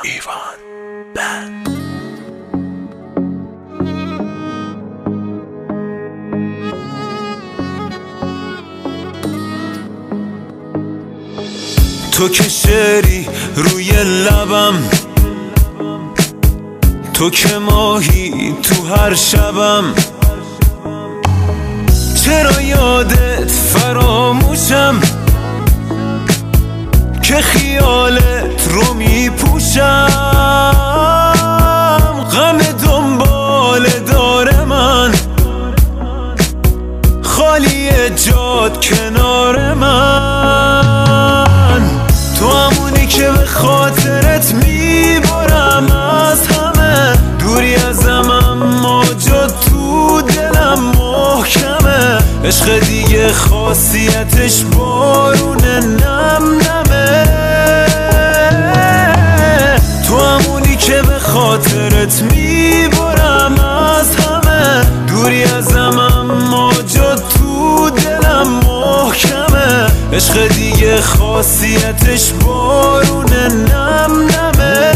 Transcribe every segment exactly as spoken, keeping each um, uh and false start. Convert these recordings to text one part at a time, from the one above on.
ایوان بند. تو که شعری روی لبم، تو که ماهی تو هر شبم، چرا یادت فراموشم که خیالت رو میپوشم. غم دنبال داره من، خالی جاد کنار من. تو همونی که به خاطرت میبرم از همه، دوری ازم اما جا تو دلم محکمه. عشق دیگه خاصیتش بارون نم نمه. تو همونی که به خاطرت میبرم از همه، دوری ازم اما جا تو دلم محکمه. عشق دیگه خاصیتش بارون نم نمه.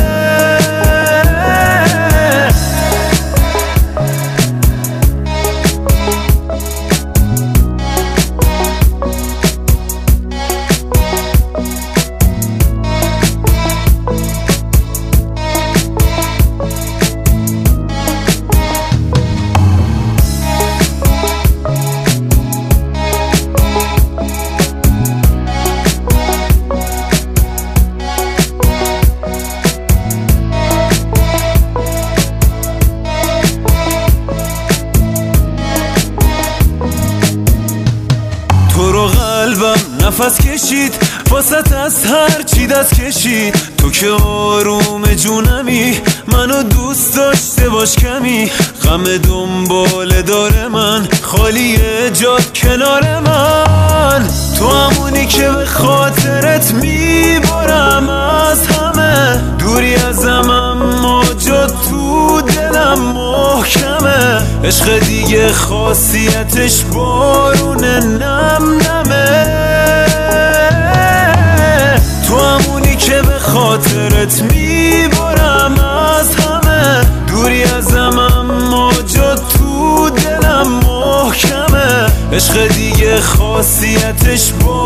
تو رو قلبم نفس کشید، واسط از هر چی دست کشید. تو که آروم جونمی، منو دوست داشته باش کمی. غم دنبال داره من، خالی جاد کنار من. تو همونی که به خاطرت میبرم از همه، دوری ازم اما جا تو دلم محکمه. عشق دیگه خاصیتش بارون نم نمه. تو همونی که به خاطرت میبرم از همه، دوری ازم اما جا تو دلم محکمه. عشق دیگه خاصیتش بارون